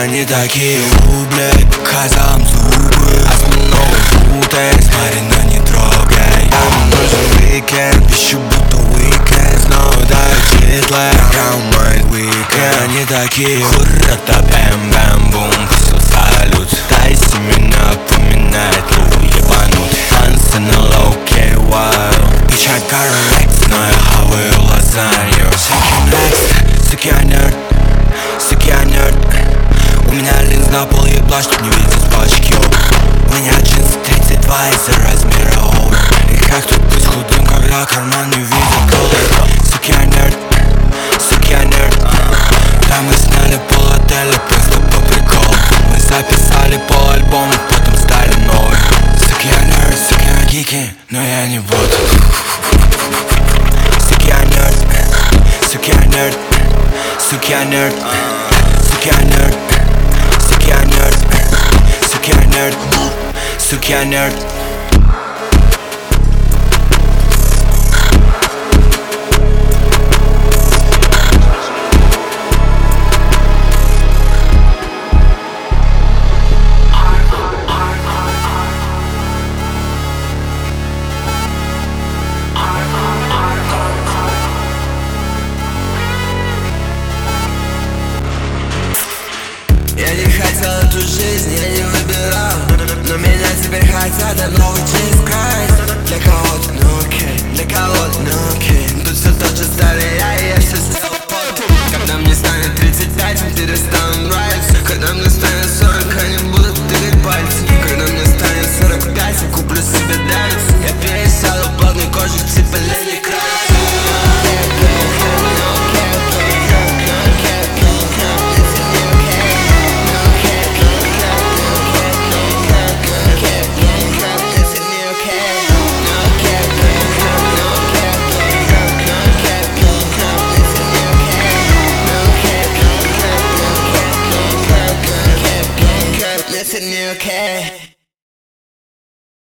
они такие блядь, показал им зубы. Осьминога путай, смотри, но не трогай. Нам нужен уикенд, пищу будто уикенд. Снова дают читлэк, round my weekend. Они такие хура-та бэм-бэм-бум, пустил салют. Тайси меня поминает, лу ебанут. Танцы на low-key wild. Bitch, I got a legs, но я хаваю лазанью. Second next, суки, я нерд, суки, я нерд. У меня линз на пол ебла, чтоб не видеть пачки. У меня джинсы 32 из-за размера оу. И как тут быть худым, когда карман не видит голод. Суки, я нерд, суки, я нерд. Да, мы сняли пол отеля просто по приколу. Мы записали пол альбома, потом стали новые. Суки, я нерд, суки, я гики, но я не буду. Суки, я нерд, суки, я нерд, суки, я нерд, суки, я нерд. Суки, я нерд, суки, я нерд, суки, я нерд. Я не хотел эту жизнь, я не выбирал. Но меня теперь хотят, а новый Jesus Christ. Для кого-то, ну окей, для кого-то, ну окей. Тут все тот же старый я, и я все сделал потом. Когда мне станет 35, им перестанут нравиться. Когда мне станет 40, они будут тыкать пальцем. Когда мне станет 45, я куплю себе дайс. Я пересяду плотный кожик типа Ленни Крайс. Listen, okay.